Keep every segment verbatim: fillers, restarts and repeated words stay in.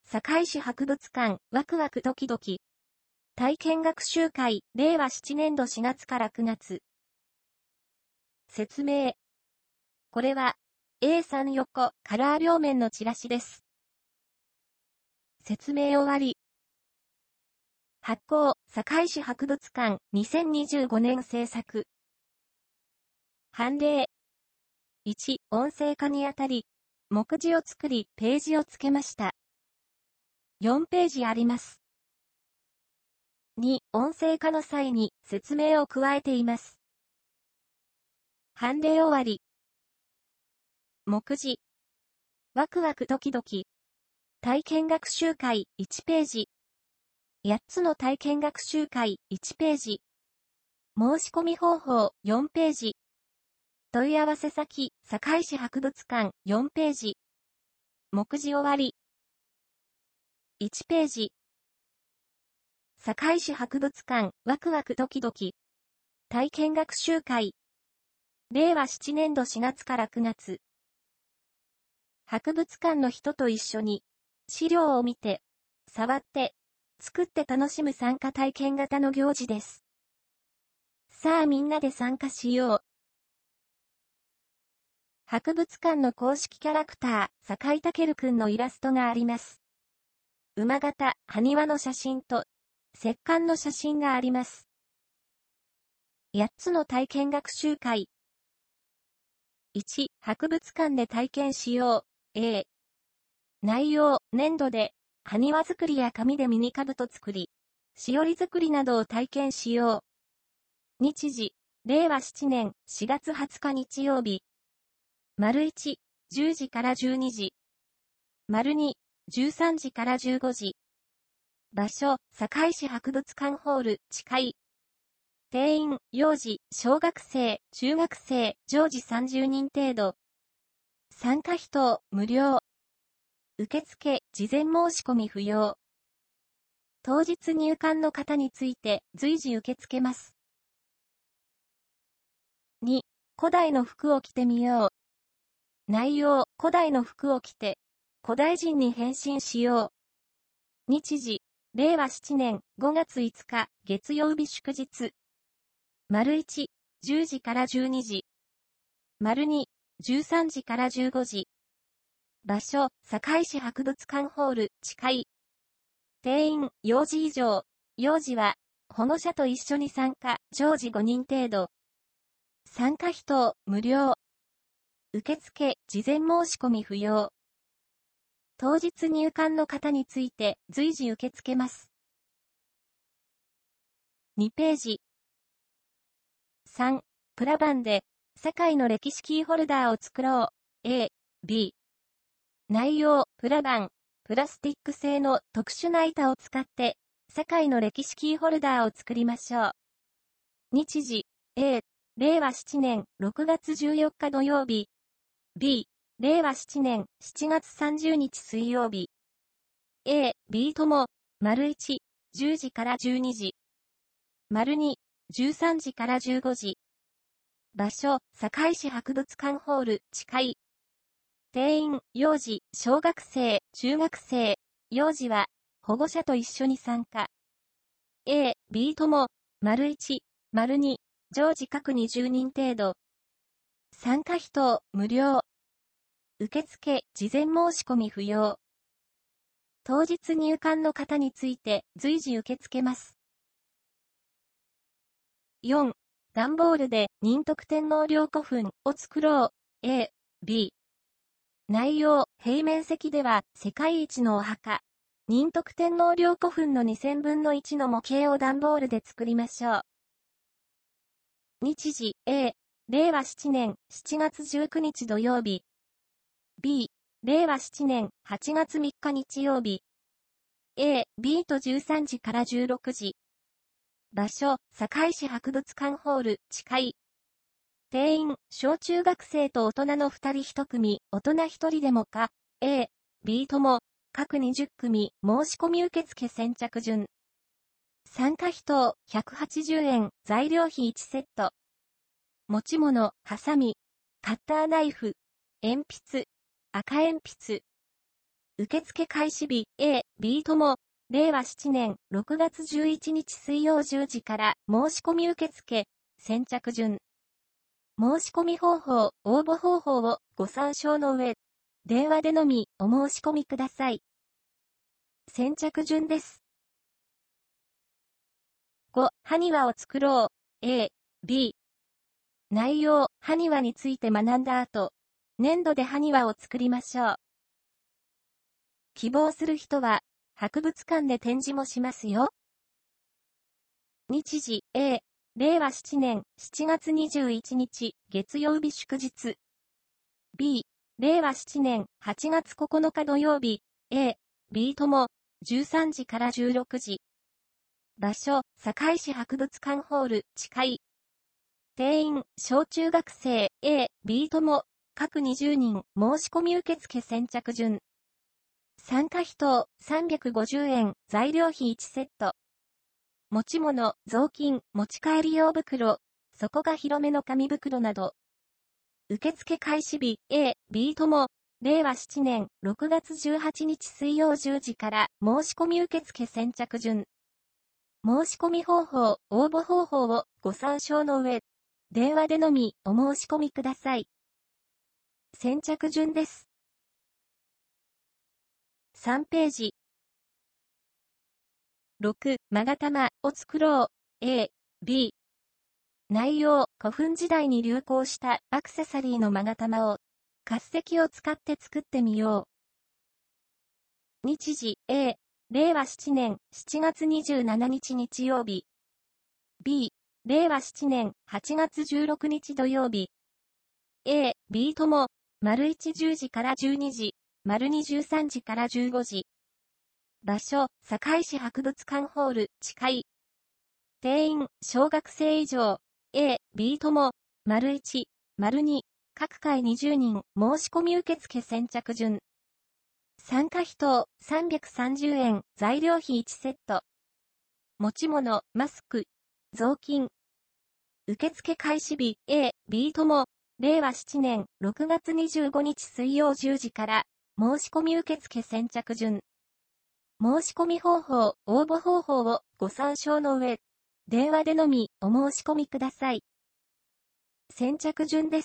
堺市博物館、ワクワクドキドキ。体験学習会、れいわななねんどしがつからくがつ。説明。これは、エーさん 横、カラー両面のチラシです。説明終わり。発行、堺市博物館、にせんにじゅうごねん制作。判例。いち、音声化にあたり、目次を作り、ページをつけました。よんページあります。に、音声化の際に説明を加えています。判例終わり。目次。ワクワクドキドキ。体験学習会いちページ。やっつの体験学習会いちページ。申し込み方法よんページ。問い合わせ先、堺市博物館よんページ。目次終わり。いちページ。堺市博物館ワクワクドキドキ。体験学習会。れいわななねんどしがつからくがつ。博物館の人と一緒に、資料を見て、触って、作って楽しむ参加体験型の行事です。さあみんなで参加しよう。博物館の公式キャラクター、堺健くんのイラストがあります。馬型、埴輪の写真と、石棺の写真があります。やっつの体験学習会。いち、博物館で体験しよう。A。内容、粘土で、埴輪作りや紙でミニ兜作り、しおり作りなどを体験しよう。日時、れいわななねんしがつはつか日曜日。丸いち、じゅうじからじゅうにじ。丸に、じゅうさんじからじゅうごじ。場所、堺市博物館ホール、地下。定員、幼児、小学生、中学生、常時さんじゅうにん程度。参加費等、無料。受付、事前申し込み不要。当日入館の方について、随時受け付けます。に、古代の服を着てみよう。内容、古代の服を着て、古代人に変身しよう。日時、れいわななねんごがついつか、月曜日祝日。丸いち、じゅうじからじゅうにじ。丸に、じゅうさんじからじゅうごじ。場所、堺市博物館ホール、地下。定員、幼児以上。幼児は、保護者と一緒に参加、常時ごにん程度。参加費等、無料。受付、事前申し込み不要。当日入館の方について、随時受け付けます。にページ。さん、プラ板で、堺の歴史キーホルダーを作ろう。A、B。内容、プラ板、プラスティック製の特殊な板を使って、堺の歴史キーホルダーを作りましょう。日時、A、れいわななねんろくがつじゅうよっか土曜日。B、れいわななねんしちがつさんじゅうにち水曜日。A、B とも、丸いち、じゅうじからじゅうにじ。丸に、じゅうさんじからじゅうごじ。場所、堺市博物館ホール、地下。定員、幼児、小学生、中学生。幼児は、保護者と一緒に参加。A、B とも、丸いち、丸に、常時各にじゅうにん程度。参加費等、無料。受付、事前申し込み不要。当日入館の方について、随時受け付けます。よん、段ボールで、仁徳天皇陵古墳を作ろう。A、B。内容、平面積では、世界一のお墓。仁徳天皇陵古墳のにせんぶんのいちの模型を段ボールで作りましょう。日時、A、れいわななねんしちがつじゅうくにち土曜日。B、れいわななねんはちがつみっか日曜日。A、B とじゅうさんじからじゅうろくじ。場所、堺市博物館ホール、地下。定員、小中学生と大人のふたりいち組、大人ひとりでもか、A、B とも、各にじゅっくみ、申し込み受付先着順。参加費等、ひゃくはちじゅうえん、材料費いちセット。持ち物、ハサミ、カッターナイフ、鉛筆、赤鉛筆。 受付開始日 A、B とも、れいわななねんろくがつじゅういちにち水曜じゅうじから申し込み受付、先着順。申し込み方法、応募方法をご参照の上、電話でのみお申し込みください。先着順です。ご、埴輪を作ろう。A、B。内容、埴輪について学んだ後、粘土で埴輪を作りましょう。希望する人は、博物館で展示もしますよ。日時 A、れいわななねんしちがつにじゅういちにち月曜日祝日。B、れいわななねんはちがつここのか土曜日。A、B ともじゅうさんじからじゅうろくじ。場所、堺市博物館ホール、地下。定員、小中学生 A、B とも各にじゅうにん申し込み受付先着順。参加費等さんびゃくごじゅうえん、材料費いちセット。持ち物、雑巾、持ち帰り用袋、底が広めの紙袋など。受付開始日 A、B とも、れいわななねんろくがつじゅうはちにち水曜じゅうじから申し込み受付先着順。申し込み方法、応募方法をご参照の上、電話でのみお申し込みください。先着順です。さんページ。ろく、勾玉を作ろう。A、B。内容、古墳時代に流行したアクセサリーの勾玉を、滑石を使って作ってみよう。日時 A、れいわななねんしちがつにじゅうしちにち日曜日。B、れいわななねんはちがつじゅうろくにち土曜日。A、B とも、丸いちじゅうじからじゅうにじ、丸にじゅうさんじからじゅうごじ。場所、堺市博物館ホール、地下。定員、小学生以上。A、B とも、丸いち、丸に、各回にじゅうにん、申し込み受付先着順。参加費等さんびゃくさんじゅうえん、材料費いちセット。持ち物、マスク、雑巾。受付開始日 A、B とも、れいわななねんろくがつにじゅうごにち水曜じゅうじから、申し込み受付先着順。申し込み方法、応募方法をご参照の上、電話でのみお申し込みください。先着順です。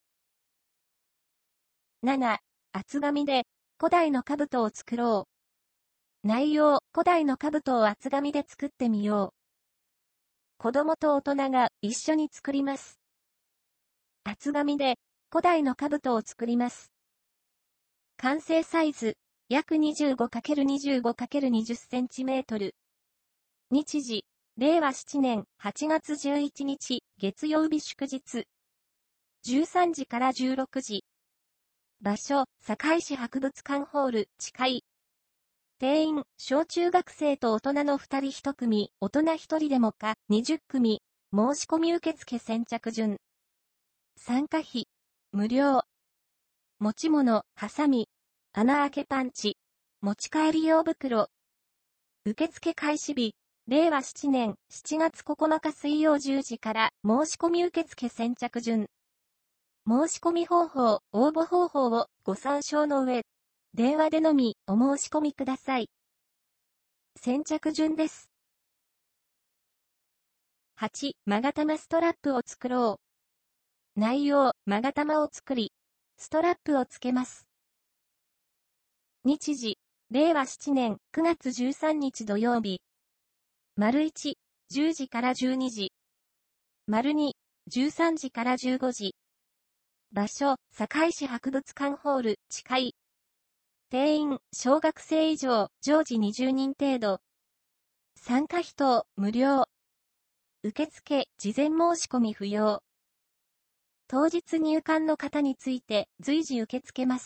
なな、厚紙で古代の兜を作ろう。内容、古代の兜を厚紙で作ってみよう。子供と大人が一緒に作ります。厚紙で古代の兜を作ります。完成サイズ、約 にじゅうごかけるにじゅうごかけるにじゅっセンチメートル。日時、れいわななねんはちがつじゅういちにち月曜日祝日。じゅうさんじからじゅうろくじ。場所、堺市博物館ホール、地下。定員、小中学生と大人のふたりひとくみ、大人ひとりでもか、にじゅっくみ、申し込み受付先着順。参加費、無料。持ち物、ハサミ、穴開けパンチ、持ち帰り用袋。受付開始日、れいわななねんしちがつここのか水曜じゅうじから申し込み受付先着順。申し込み方法、応募方法をご参照の上、電話でのみお申し込みください。先着順です。はち、勾玉ストラップを作ろう。内容、勾玉を作り、ストラップをつけます。日時、れいわななねんくがつじゅうさんにち土曜日。丸いち、じゅうじからじゅうにじ。丸に、じゅうさんじからじゅうごじ。場所、堺市博物館ホール、地下。定員、小学生以上、常時にじゅうにん程度。参加費等、無料。受付、事前申し込み不要。当日入館の方について、随時受け付けます。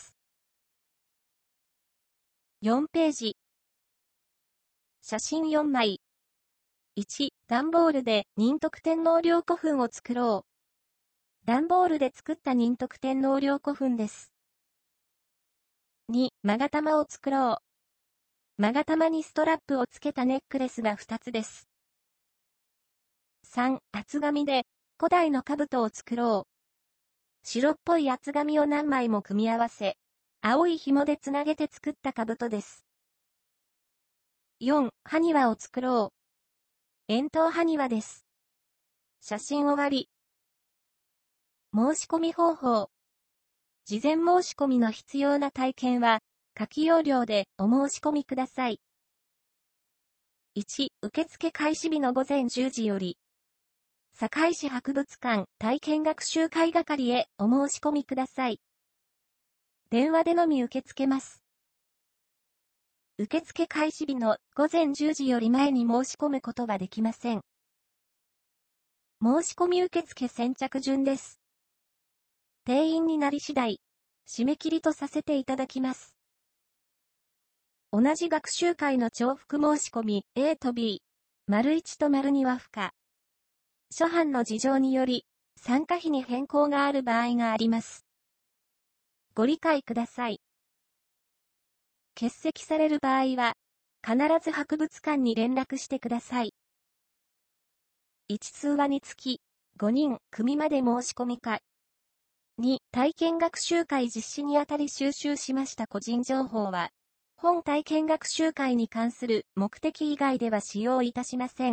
よんページ。写真よんまい。いち、段ボールで仁徳天皇陵古墳を作ろう。段ボールで作った仁徳天皇陵古墳です。に、勾玉を作ろう。勾玉にストラップをつけたネックレスがふたつです。さん、厚紙で古代の兜を作ろう。白っぽい厚紙を何枚も組み合わせ、 青い紐でつなげて作った兜です。よん、埴輪を作ろう。円筒埴輪です。写真終わり。申し込み方法。事前申し込みの必要な体験は、下記要領でお申し込みください。いち、受付開始日のごぜんじゅうじより、堺市博物館体験学習会係へお申し込みください。電話でのみ受け付けます。受付開始日のごぜんじゅうじより前に申し込むことはできません。申し込み受付先着順です。定員になり次第、締め切りとさせていただきます。同じ学習会の重複申し込み A と B、丸いちと丸には不可。諸般の事情により、参加費に変更がある場合があります。ご理解ください。欠席される場合は、必ず博物館に連絡してください。いち通話につき、ごにん組まで申し込みか。に、体験学習会実施にあたり収集しました個人情報は、本体験学習会に関する目的以外では使用いたしません。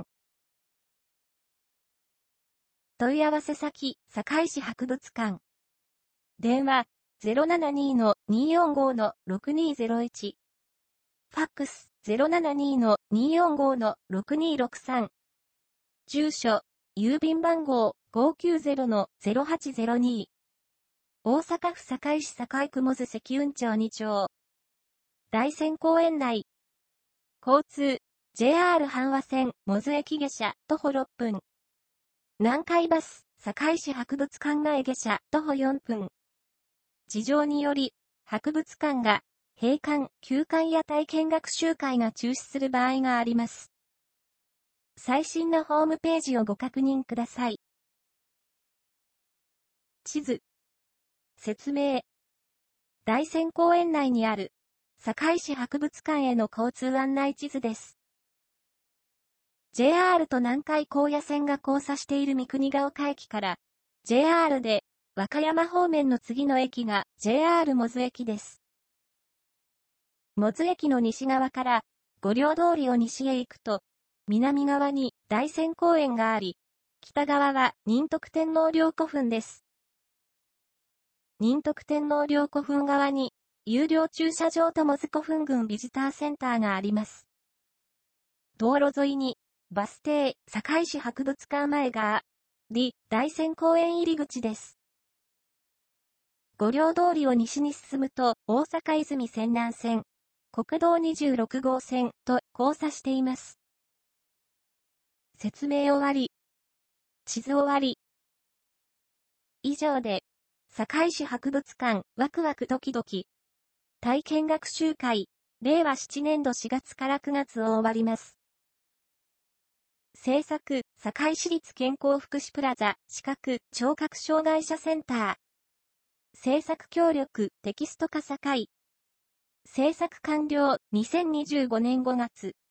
問い合わせ先、堺市博物館。電話、ゼロななに のにーよんご のろくにーゼロいち。ファックス、ゼロななに のにーよんご のろくにーろくさん。住所、郵便番号 ごーきゅうゼロ のゼロはちゼロに。大阪府堺市堺区百津石雲町に丁。大山公園内。交通、ジェイアール 阪和線、百津駅下車、徒歩ろっぷん。南海バス、堺市博物館前下車、徒歩よんぷん。事情により、博物館が、閉館、休館や体験学習会が中止する場合があります。最新のホームページをご確認ください。地図。説明。大山公園内にある、堺市博物館への交通案内地図です。ジェイアール と南海高野線が交差している三国ヶ丘駅から、ジェイアール で和歌山方面の次の駅が ジェイアール 百津駅です。百津駅の西側から五両通りを西へ行くと、南側に大山公園があり、北側は仁徳天皇陵古墳です。仁徳天皇陵古墳側に、有料駐車場と百津古墳群ビジターセンターがあります。道路沿いに、バス停、堺市博物館前があり、大山公園入り口です。五両通りを西に進むと、大阪泉泉南線、国道にじゅうろく号線と交差しています。説明終わり。地図終わり。以上で、堺市博物館ワクワクドキドキ体験学習会れいわななねんどしがつからくがつを終わります。制作堺市立健康福祉プラザ視覚聴覚障害者センター制作協力テキスト化堺制作完了にせんにじゅうごねんごがつ